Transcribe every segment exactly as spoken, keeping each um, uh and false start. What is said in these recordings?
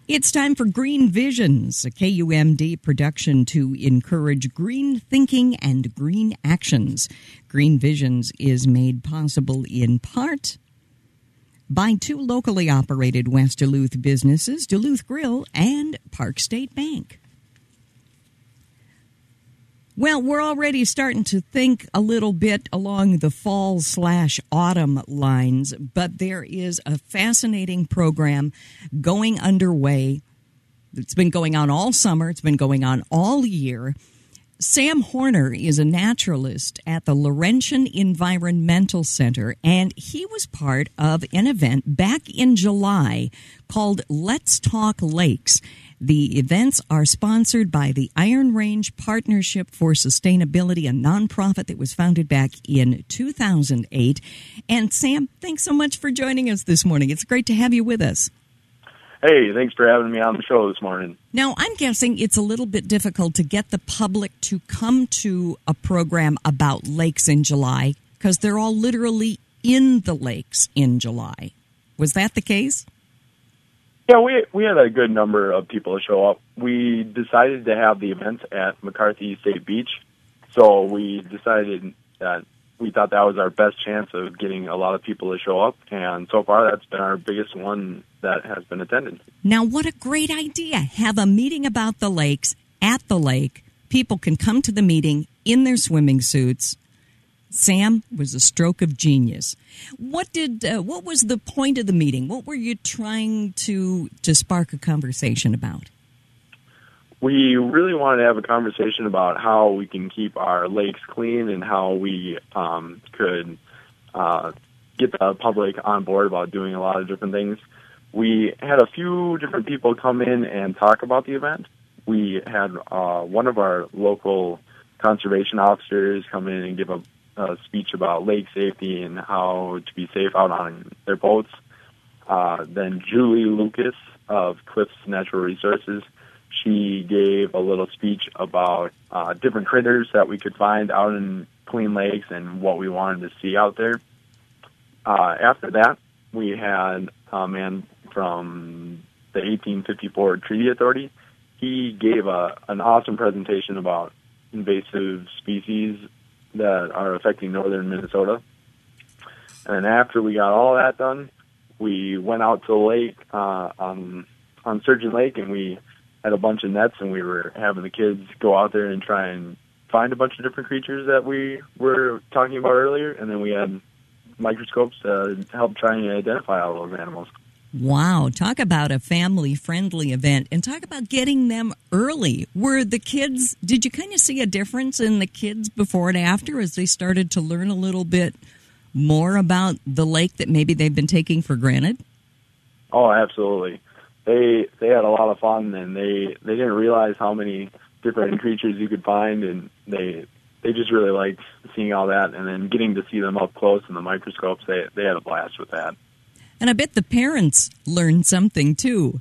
It's time for Green Visions, a K U M D production to encourage green thinking and green actions. Green Visions is made possible in part by two locally operated West Duluth businesses, Duluth Grill and Park State Bank. Well, we're already starting to think a little bit along the fall slash autumn lines, but there is a fascinating program going underway. It's been going on all summer. It's been going on all year. Sam Horner is a naturalist at the Laurentian Environmental Center, and he was part of an event back in July called Let's Talk Lakes. The events are sponsored by the Iron Range Partnership for Sustainability, a nonprofit that was founded back in two thousand eight. And Sam, thanks so much for joining us this morning. It's great to have you with us. Hey, thanks for having me on the show this morning. Now, I'm guessing it's a little bit difficult to get the public to come to a program about lakes in July because they're all literally in the lakes in July. Was that the case? Yeah, we we had a good number of people show up. We decided to have the events at McCarthy State Beach, so we decided that we thought that was our best chance of getting a lot of people to show up, and so far that's been our biggest one that has been attended. Now, what a great idea. Have a meeting about the lakes at the lake. People can come to the meeting in their swimming suits. Sam was a stroke of genius. What did? Uh, what was the point of the meeting? What were you trying to to spark a conversation about? We really wanted to have a conversation about how we can keep our lakes clean and how we um, could uh, get the public on board about doing a lot of different things. We had a few different people come in and talk about the event. We had uh, one of our local conservation officers come in and give a a speech about lake safety and how to be safe out on their boats. Uh, then Julie Lucas of Cliffs Natural Resources, she gave a little speech about uh, different critters that we could find out in clean lakes and what we wanted to see out there. Uh, after that, we had a man from the eighteen fifty-four Treaty Authority. He gave a, an awesome presentation about invasive species that are affecting northern Minnesota. And then after we got all that done, we went out to the lake uh, on, on Surgeon Lake, and we had a bunch of nets, and we were having the kids go out there and try and find a bunch of different creatures that we were talking about earlier, and then we had microscopes to help try and identify all those animals. Wow, talk about a family-friendly event, and talk about getting them early. Were the kids, did you kind of see a difference in the kids before and after as they started to learn a little bit more about the lake that maybe they've been taking for granted? Oh, absolutely. They they had a lot of fun, and they, they didn't realize how many different creatures you could find, and they they just really liked seeing all that, and then getting to see them up close in the microscopes, they they had a blast with that. And I bet the parents learned something, too.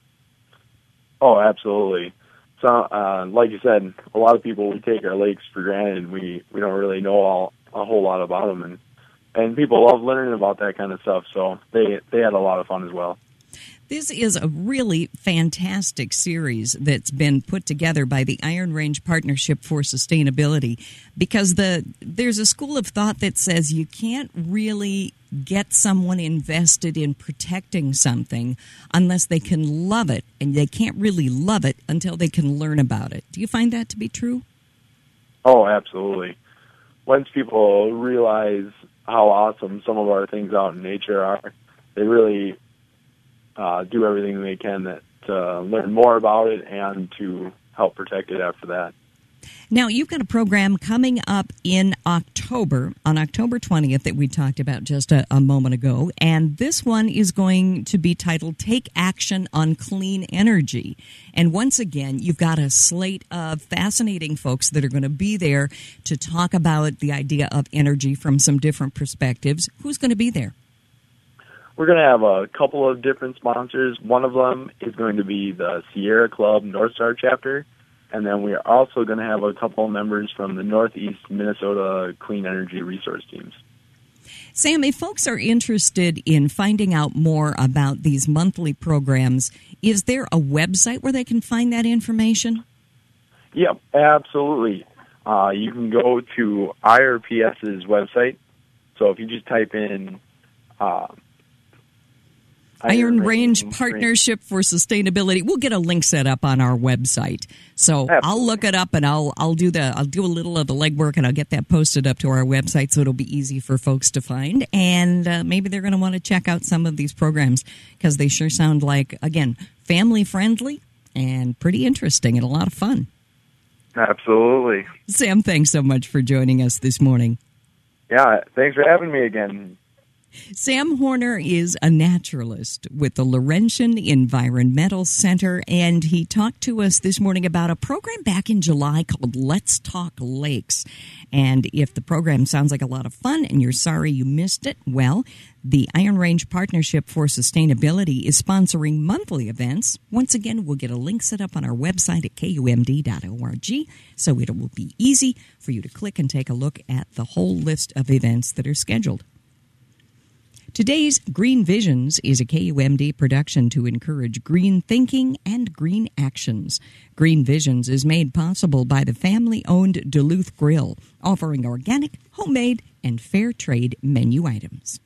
Oh, absolutely. So, uh, like you said, a lot of people, we take our lakes for granted, and we, we don't really know all, a whole lot about them. And, and people love learning about that kind of stuff, so they, they had a lot of fun as well. This is a really fantastic series that's been put together by the Iron Range Partnership for Sustainability, because the there's a school of thought that says you can't really get someone invested in protecting something unless they can love it, and they can't really love it until they can learn about it. Do you find that to be true? Oh, absolutely. Once people realize how awesome some of our things out in nature are, they really uh, do everything they can that, to learn more about it and to help protect it after that. Now, you've got a program coming up in October, on October twentieth, that we talked about just a, a moment ago, and this one is going to be titled Take Action on Clean Energy. And once again, you've got a slate of fascinating folks that are going to be there to talk about the idea of energy from some different perspectives. Who's going to be there? We're going to have a couple of different sponsors. One of them is going to be the Sierra Club North Star chapter. And then we are also going to have a couple of members from the Northeast Minnesota Clean Energy Resource Teams. Sam, if folks are interested in finding out more about these monthly programs, is there a website where they can find that information? Yep, absolutely. Uh, you can go to IRPS's website. So if you just type in uh, Iron Range Partnership for Sustainability, we'll get a link set up on our website. So Absolutely. I'll look it up and I'll I'll do the I'll do a little of the legwork and I'll get that posted up to our website so it'll be easy for folks to find. And uh, maybe they're going to want to check out some of these programs because they sure sound like, again, family friendly and pretty interesting and a lot of fun. Absolutely. Sam, thanks so much for joining us this morning. Yeah, thanks for having me again. Sam Horner is a naturalist with the Laurentian Environmental Center, and he talked to us this morning about a program back in July called Let's Talk Lakes. And if the program sounds like a lot of fun and you're sorry you missed it, well, the Iron Range Partnership for Sustainability is sponsoring monthly events. Once again, we'll get a link set up on our website at K U M D dot org, so it will be easy for you to click and take a look at the whole list of events that are scheduled. Today's Green Visions is a K U M D production to encourage green thinking and green actions. Green Visions is made possible by the family-owned Duluth Grill, offering organic, homemade, and fair trade menu items.